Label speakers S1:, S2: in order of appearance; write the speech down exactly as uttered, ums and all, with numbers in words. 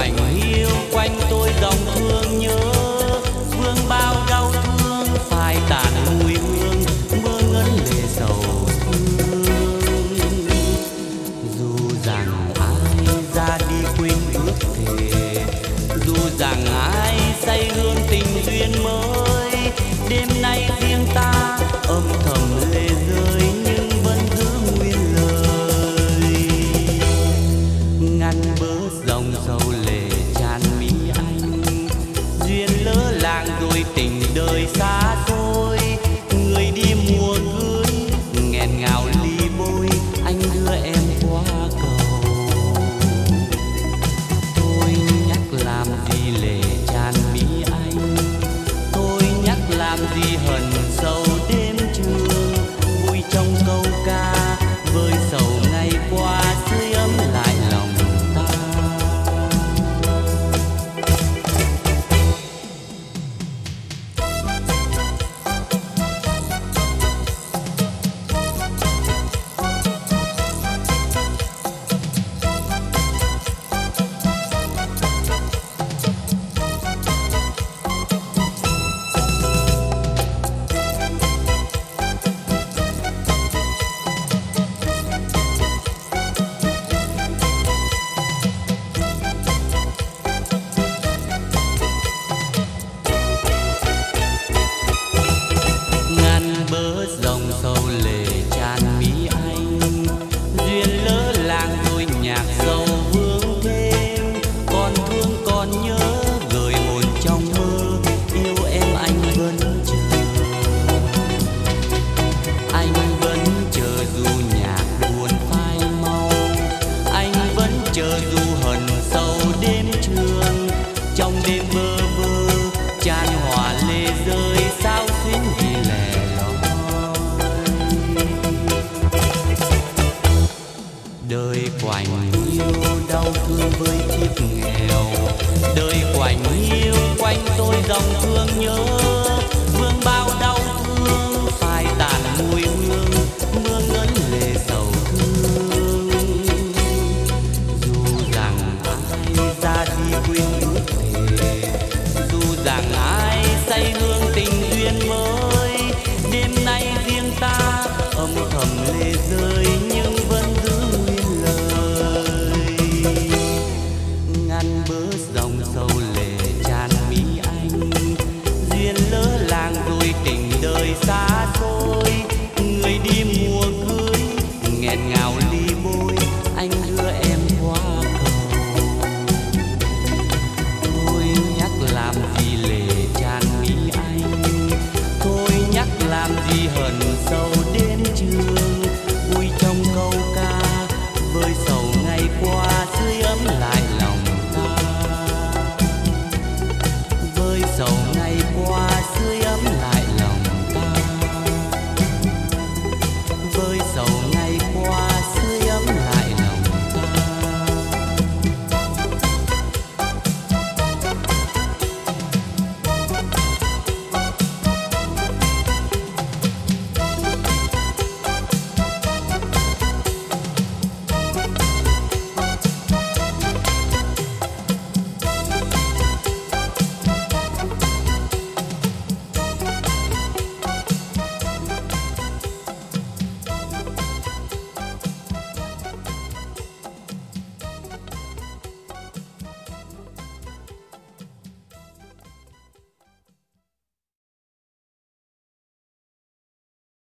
S1: quạnh hiu quanh tôi dòng thương nhớ, vương bao đau thương phai tàn mùi hương, mưa ngấn lệ sầu thương. Dù rằng ai ra đi quên ước thề, dù rằng ai say hương tình duyên mới, đêm nay riêng ta âm thầm lệ rơi nhưng vẫn giữ nguyên lời. Ngăn bớt dòng sầu lệ tràn mi anh, duyên lỡ làng rồi tình đời xa xôi. Người đi mùa cưới nghẹn ngào ly bôi, anh đưa em qua cầu. Tôi nhắc làm gì lệ tràn mi anh, tôi nhắc làm gì hận sầu đêm trường. Vui trong câu ca với sầu ngày qua, sưởi ấm lại lòng ta. Ngăn bớt dòng sầu lệ tràn mi anh, duyên lỡ làng rồi nhạc sầu vương thêm. Còn thương còn nhớ gửi hồn trong mơ, yêu em anh vẫn chờ. Anh vẫn chờ dù nhạc buồn phai mau, anh vẫn chờ dù hận sầu đêm trường. Trong đêm bơ vơ tràn hòa lệ rơi, sao xuyến vì lẻ loi. Đời quạnh hiu đau thương với kiếp nghèo, đời quạnh hiu quanh tôi dòng thương nhớ, vương bao đau thương phai tàn mùi hương, mưa ngấn lệ sầu thương. Dù rằng ai ra đi quên ước thề, dù rằng ai say hương tình duyên mới, đêm nay riêng ta âm thầm lệ rơi nhưng vẫn giữ nguyên lời. Ngăn bớt dòng sầu lệ tràn mi anh, duyên lỡ làng rồi tình đời xa